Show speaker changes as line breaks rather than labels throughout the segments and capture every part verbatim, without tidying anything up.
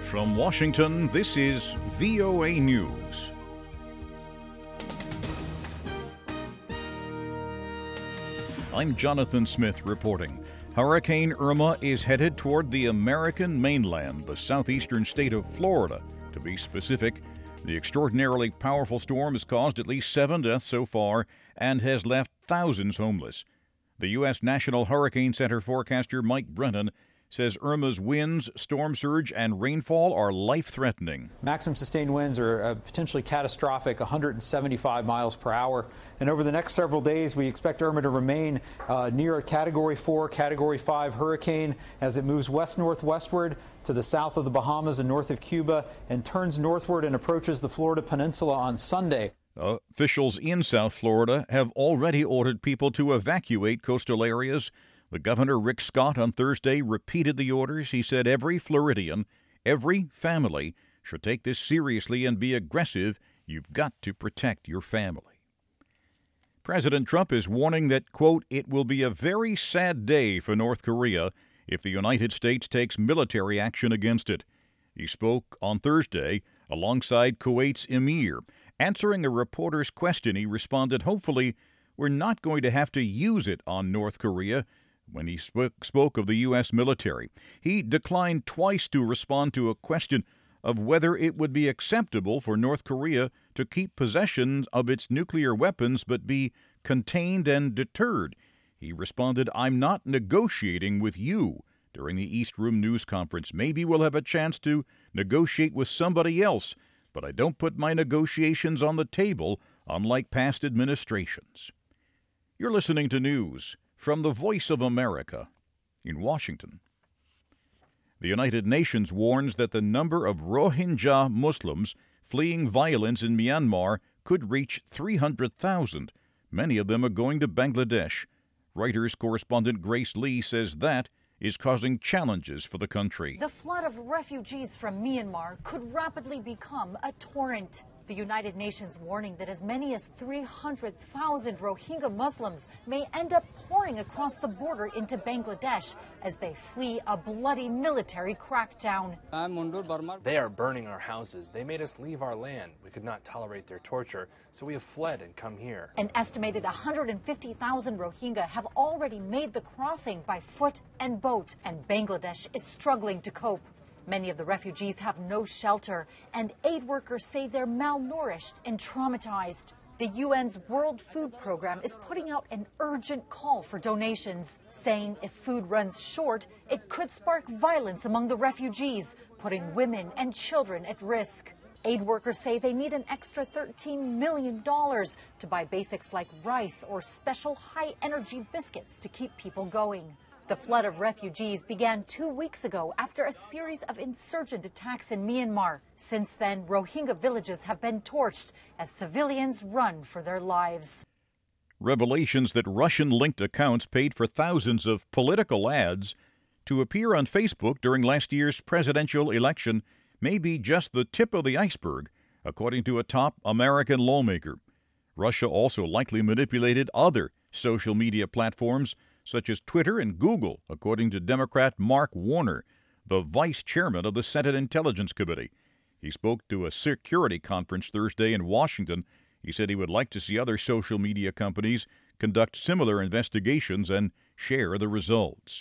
From Washington, this is V O A News. I'm Jonathan Smith reporting. Hurricane Irma is headed toward the American mainland, the southeastern state of Florida. To be specific, the extraordinarily powerful storm has caused at least seven deaths so far and has left thousands homeless. The U S National Hurricane Center forecaster Mike Brennan says Irma's winds, storm surge, and rainfall are life-threatening.
Maximum sustained winds are uh, potentially catastrophic, one hundred seventy-five miles per hour. And over the next several days, we expect Irma to remain uh, near a Category four, Category five hurricane as it moves west-northwestward to the south of the Bahamas and north of Cuba and turns northward and approaches the Florida Peninsula on Sunday.
Uh, officials in South Florida have already ordered people to evacuate coastal areas. The governor, Rick Scott, on Thursday repeated the orders. He said every Floridian, every family should take this seriously and be aggressive. You've got to protect your family. President Trump is warning that, quote, it will be a very sad day for North Korea if the United States takes military action against it. He spoke on Thursday alongside Kuwait's emir. Answering a reporter's question, he responded, hopefully, we're not going to have to use it on North Korea. When he spoke, spoke of the U S military, he declined twice to respond to a question of whether it would be acceptable for North Korea to keep possession of its nuclear weapons but be contained and deterred. He responded, I'm not negotiating with you during the East Room news conference. Maybe we'll have a chance to negotiate with somebody else, but I don't put my negotiations on the table, unlike past administrations. You're listening to news from the Voice of America in Washington. The United Nations warns that the number of Rohingya Muslims fleeing violence in Myanmar could reach three hundred thousand. Many of them are going to Bangladesh. Reuters correspondent Grace Lee says that is causing challenges for the country.
The flood of refugees from Myanmar could rapidly become a torrent. The United Nations warning that as many as three hundred thousand Rohingya Muslims may end up pouring across the border into Bangladesh as they flee a bloody military crackdown.
They are burning our houses. They made us leave our land. We could not tolerate their torture, so we have fled and come here.
An estimated one hundred fifty thousand Rohingya have already made the crossing by foot and boat, and Bangladesh is struggling to cope. Many of the refugees have no shelter, and aid workers say they're malnourished and traumatized. The U N's World Food Program is putting out an urgent call for donations, saying if food runs short, it could spark violence among the refugees, putting women and children at risk. Aid workers say they need an extra thirteen million dollars to buy basics like rice or special high-energy biscuits to keep people going. The flood of refugees began two weeks ago after a series of insurgent attacks in Myanmar. Since then, Rohingya villages have been torched as civilians run for their lives.
Revelations that Russian-linked accounts paid for thousands of political ads to appear on Facebook during last year's presidential election may be just the tip of the iceberg, according to a top American lawmaker. Russia also likely manipulated other social media platforms such as Twitter and Google, according to Democrat Mark Warner, the vice chairman of the Senate Intelligence Committee. He spoke to a security conference Thursday in Washington. He said he would like to see other social media companies conduct similar investigations and share the results.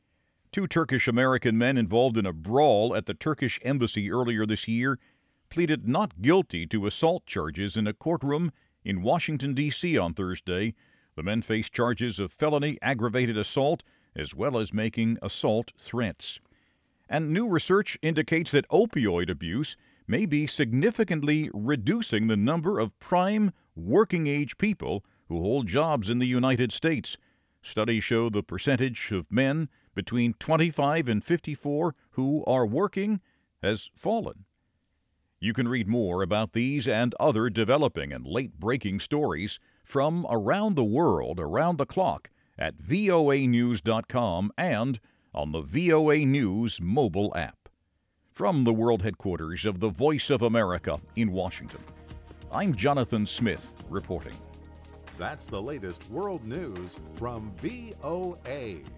Two Turkish-American men involved in a brawl at the Turkish embassy earlier this year pleaded not guilty to assault charges in a courtroom in Washington, D C on Thursday. The men face charges of felony aggravated assault as well as making assault threats. And new research indicates that opioid abuse may be significantly reducing the number of prime working-age people who hold jobs in the United States. Studies show the percentage of men between twenty-five and fifty-four who are working has fallen. You can read more about these and other developing and late-breaking stories from around the world, around the clock, at V O A news dot com and on the V O A News mobile app. From the world headquarters of the Voice of America in Washington, I'm Jonathan Smith reporting.
That's the latest world news from V O A.